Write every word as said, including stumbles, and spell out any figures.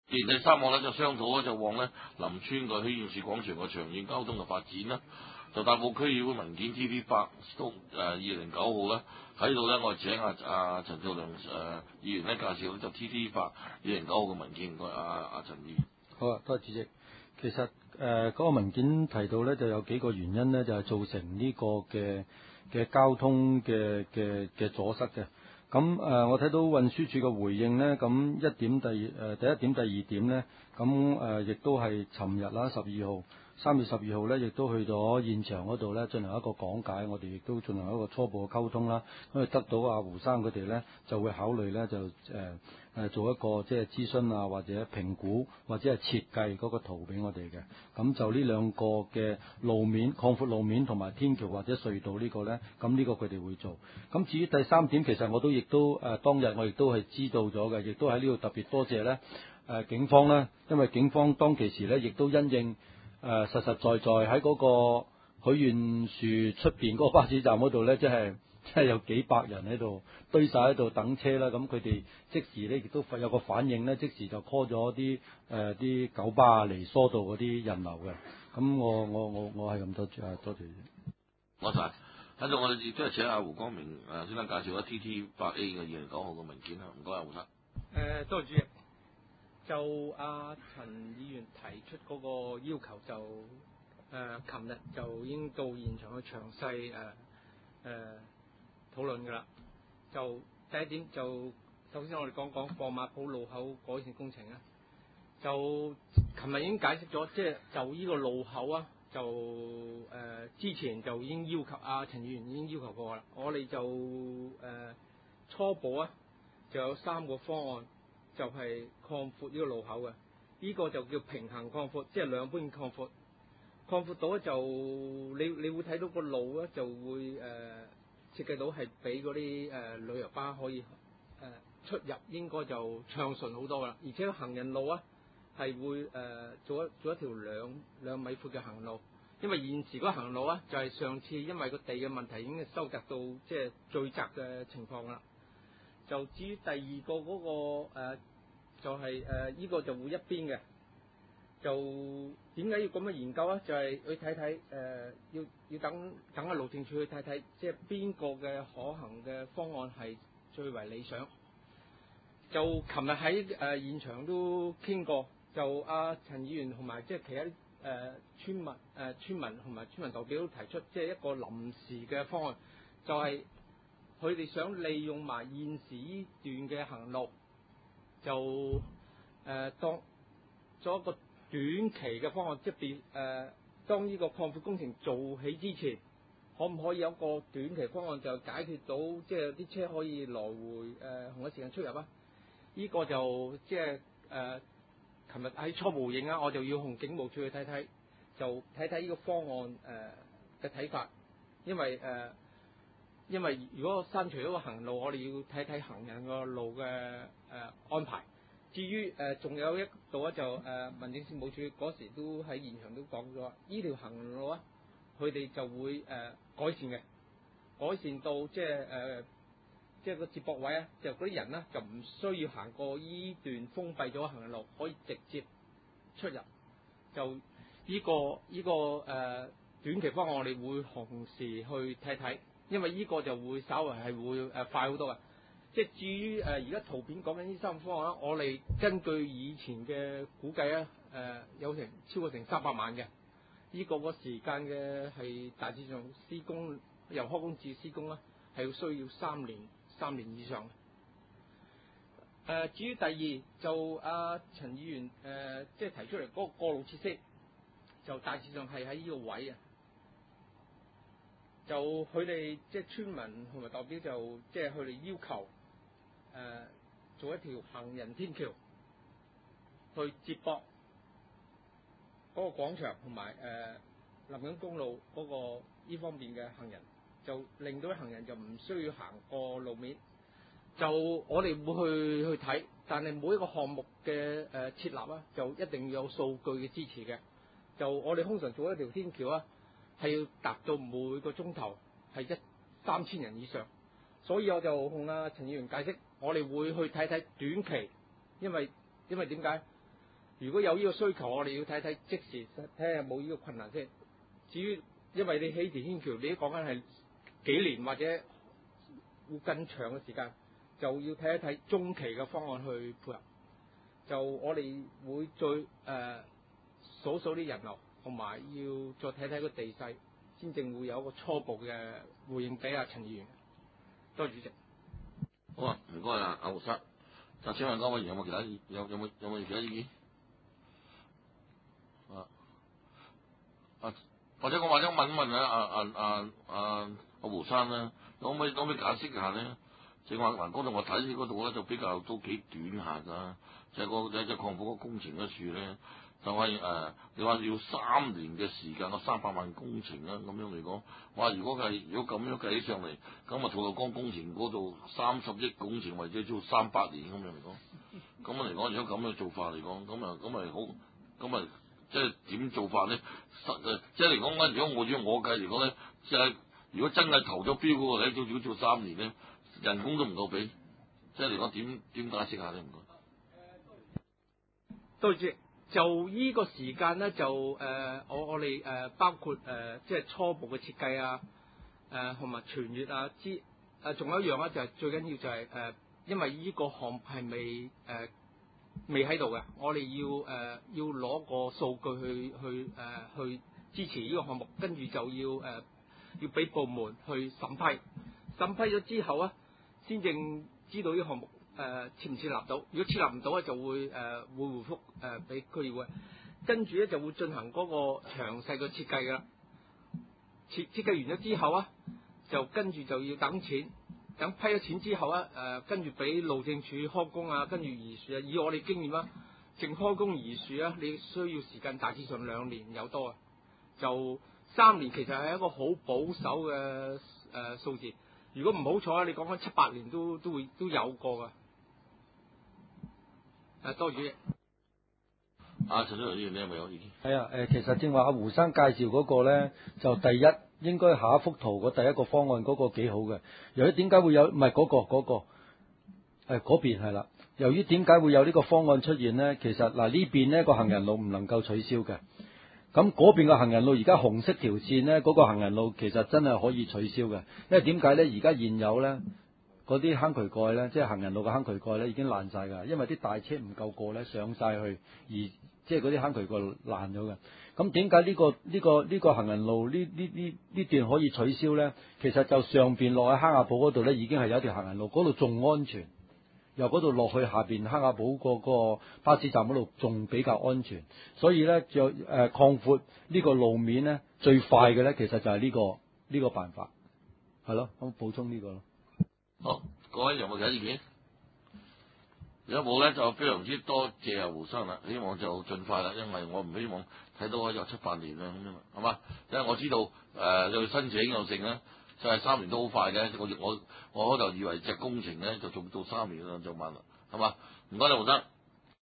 而第三項咧就商討咧就往咧林村個許願樹廣場個長遠交通嘅發展啦。就大埔區議會文件 T T 八都誒二零九號咧喺度咧，我請阿阿陳兆良誒、呃、議員咧介紹咧就 T T 八二零九號嘅文件，唔該阿阿陳議員。 好啊，多謝主席。其實誒嗰、呃那個文件提到咧，就有幾個原因咧，就係、是、造成呢個嘅嘅交通嘅嘅嘅阻塞嘅。咁誒、呃，我睇到運輸署嘅回應咧，咁一點第誒、呃、第一點、第二點咧，咁誒亦都係尋日啦，十二號。三月十二號咧，亦都去咗現場嗰度咧，進行一個講解，我哋亦都進行一個初步嘅溝通啦。咁啊，得到阿胡生佢哋咧，就會考慮咧，就誒誒、呃、做一個即係諮詢啊，或者評估，或者係設計嗰個圖俾我哋嘅。咁就呢兩個嘅路面擴闊路面同埋天橋或者隧道個呢個咧，咁呢個佢哋會做。咁至於第三點，其實我都亦都誒、呃、當日我亦都係知道咗嘅，亦都喺呢度特別多謝咧誒、呃、警方咧，因為警方當其時咧，亦都因應。誒、呃、實實在在喺嗰個許願樹出邊嗰個巴士站嗰度咧，即係即係有幾百人喺度堆晒喺度等車啦。咁佢哋即時咧亦都有個反應咧，即時就 call 咗啲誒啲九巴嚟疏導嗰啲人流嘅。咁我我我我係咁多謝，多謝。 多謝。喺度我哋亦都係請阿胡光明誒先生介紹咗 T T 八 A 嘅二零九號嘅文件啦。唔該，阿胡生。 誒，多謝主席。就阿陳議員提出嗰個要求就，就誒琴日就已經到現場去詳細誒誒討論㗎啦。就第一點就首先我哋講講貨馬埔路口改善工程啊。就琴日已經解釋咗，即係就呢個路口啊，就誒、呃、之前就已經要求阿陳議員已經要求過啦。我哋就誒、呃、初步啊，就有三個方案。就係擴闊呢個路口嘅，呢、這個就叫平衡擴闊，即係兩邊擴闊。擴闊到咧就你你會睇到個路咧就會誒、呃、設計到係俾嗰啲誒旅遊巴可以誒、呃、出入，應該就暢順好多噶啦。而且行人路啊係會誒、呃、做一做一條兩兩米闊嘅行路，因為現時嗰行路啊就係、是、上次因為個地嘅問題已經收窄到即係最窄嘅情況啦。就至於第二個嗰、那個、呃、就係誒依個就會一邊嘅，就點解要咁樣研究啊？就係、是、去睇睇誒，要要等等下路政署去睇睇，即係邊個嘅可行嘅方案係最為理想。就琴日喺誒現場都傾過，就阿、啊、陳議員同埋即係其他啲誒、呃、村民誒、呃、村民同埋村民代表都提出，即係一個臨時嘅方案，就係、是。佢哋想利用埋現時呢段嘅行路，就誒、呃、當做一個短期嘅方案，即係變誒當呢個擴闊工程做起之前，可唔可以有一個短期方案就解決到即係啲車可以來回誒、呃、同一時間出入啊？呢、這個就即係誒，琴日喺初步回應啊，我就要同警務處去睇睇，就睇睇呢個方案誒嘅睇法，因為誒。呃因為如果刪除咗個行路，我哋要睇睇行人個路嘅誒、呃、安排。至於誒仲有一度咧，就誒、呃、民政事務處嗰時都喺現場都講咗，呢條行路啊，佢哋就會誒、呃、改善嘅，改善到即係誒即係個接駁位啊，就嗰啲人咧就唔需要行過依段封閉咗嘅行人路，可以直接出入。就呢、這個呢、這個誒、呃、短期方案，我哋會同時去睇睇。因為呢個就會稍為係會誒快好多嘅，即係至於誒而家圖片講緊呢三個方案啦，我哋根據以前嘅估計咧，誒、呃、有成超過成三百萬嘅，呢、這個個時間嘅係大致上施工由開工至施工啦，係要需要三年三年以上嘅。誒、呃、至於第二就阿、啊、陳議員誒、呃、即係提出嚟嗰個過路設施，就大致上係喺呢個位啊。就佢哋即係村民同埋代表就即係佢哋要求誒、呃、做一條行人天橋去接駁嗰個廣場同埋誒林錦公路嗰個呢方面嘅行人，就令到啲行人就唔需要行過路面。就我哋會去去睇，但係每一個項目嘅誒、呃、設立啊，就一定要有數據嘅支持嘅。就我哋通常做一條天橋啊，係要達到每個鐘頭係一三千人以上，所以我就同阿陳議員解釋，我哋會去睇睇短期，因為因為點解如果有呢個需求，我哋要睇睇即時睇下有冇呢個困難先。至於因為你起條天橋，你都講緊係幾年或者會更長嘅時間，就要睇一睇中期嘅方案去配合。就我哋會再誒、呃、數數啲人流，同埋要再睇睇個地勢，先正會有一個初步嘅回應俾阿陳議員。多謝主席。 好啊，唔該啊，阿胡生。就請問各位議員有冇其他意有有冇有冇其他意見？啊啊，或者我或者問一問啊啊啊啊啊阿胡生咧，可唔可以可唔可以解釋下咧？正話嗱，嗰度我睇嗰度咧就比較都幾短下㗎，就係、個就係、就擴闊嗰個工程嗰處咧，就係、是、誒、呃、你話要三年嘅時間，個三百萬工程啊咁樣嚟講，哇！如果計如果咁樣計起上嚟，咁啊吐露港工程嗰度三十億工程，或者做三百年咁樣嚟講，咁啊嚟講，如果咁嘅做法嚟講，咁啊咁咪好，咁啊即係點做法咧？實誒即係嚟講咧，如果我如果我計嚟講咧，即係如果真係投咗標嗰個咧，做如果做三年咧，人工都唔夠俾，即係嚟講點點解釋下咧？唔該。 多謝。就依個時間咧，就誒、呃、我我哋誒、呃、包括誒、呃、即係初步嘅設計啊，誒同埋傳閱啊，之誒仲有一樣咧，就係、是、最緊要就係、是、誒、呃，因為依個項目係未誒、呃、未喺度嘅，我哋要誒、呃、要攞個數據去去誒、呃、去支持呢個項目，跟住就要誒、呃、要俾部門去審批，審批咗之後啊，先正知道呢個項目。誒、呃、設唔設立到？如果設立唔到咧，就會誒、呃、會回覆誒俾區議會，跟住咧就會進行嗰個詳細嘅設計㗎啦。設設計完咗之後啊，就跟住就要等錢，等批咗錢之後啊，誒、呃、跟住俾路政署開工啊，跟住移樹啊。以我哋經驗啊，淨開工移樹啊，你需要時間大致上兩年有多啊。就三年其實係一個好保守嘅誒、呃、數字。如果唔好彩，你講緊七八年都都會都有過㗎。誒，多謝。 啊，陳議員，你有冇有意見？ 係啊，誒，其實正話阿胡生介紹嗰個咧，就第一應該下一幅圖嗰第一個方案嗰個幾好嘅。由於點解會有唔係嗰個嗰、嗰個誒嗰邊係啦？由於點解會有呢個方案出現咧？其實嗱、呃、呢邊呢個行人路唔能夠取消嘅。咁嗰邊嘅行人路而家紅色條線咧，嗰、嗰個行人路其實真係可以取消嘅。因為點解咧？而家現有咧。嗰啲坑渠蓋咧，即係行人路嘅坑渠蓋咧，已經爛晒㗎，因為啲大車唔夠過咧，上晒去，而即係嗰啲坑渠蓋爛咗嘅。咁點解呢個呢、呢個呢、呢個行人路呢呢呢呢段可以取消咧？其實就上邊落去坑亞堡嗰度咧，已經係有一條行人路，嗰度仲安全。由嗰度落去下邊坑亞堡個個巴士站嗰度仲比較安全，所以咧就誒擴闊呢個路面咧，最快嘅咧，其實就係呢、呢個呢、呢個辦法，係咯，咁補充呢個咯。 好，各位有冇其他意見？如果冇咧，就非常之多謝阿胡生啦。希望就盡快啦，因為我唔希望睇到有七八年啦咁樣，係嘛？因為我知道誒、呃、有申請又剩咧，就係、是、三年都好快嘅。我我我開頭以為隻工程咧就做到三年啦就慢啦，係嘛？唔該你胡生。